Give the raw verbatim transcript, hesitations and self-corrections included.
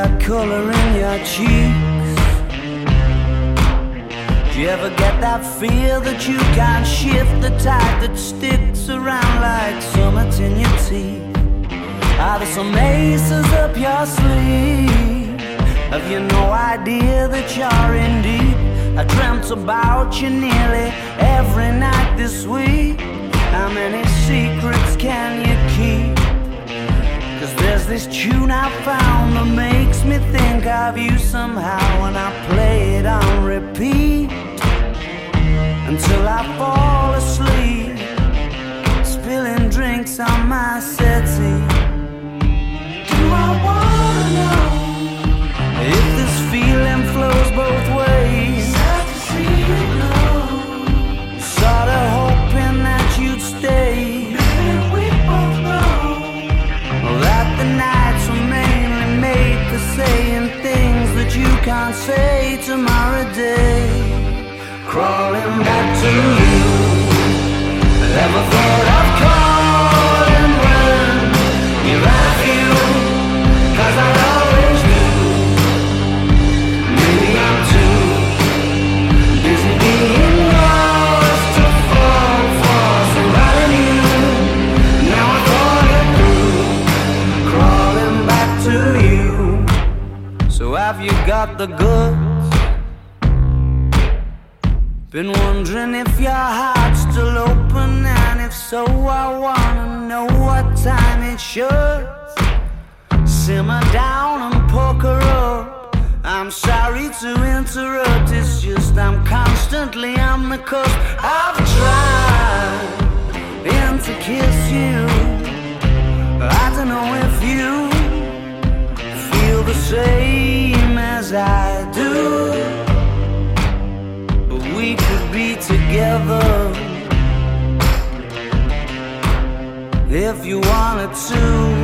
that color in your cheeks? Do you ever get that fear that you can't shift, the tide that sticks around like summits in your teeth? Are there some aces up your sleeve? Have you no idea that you're in deep? I dreamt about you nearly every night this week. How many secrets can you keep? Cause there's this tune I found that makes me think of you somehow, and I play it on repeat until I fall asleep, spilling drinks on my settee. Do I wanna know if this feeling flows both ways? Sad to see you go. Sorta hoping that you'd stay. Maybe we both know that the nights were mainly made for saying things that you can't say tomorrow day. Crawling back to you, never thought of calling when you're out of you, cause I always do. Maybe I'm too busy being lost to fall for somebody new. Now I thought it through, crawling back to you. So have you got the goods? Been wondering if your heart's still open, and if so, I wanna know what time it should. Simmer down and poker up. I'm sorry to interrupt, it's just I'm constantly on the cusp. I've tried and to kiss you. I don't know if you feel the same as I do. We could be together if you wanted to.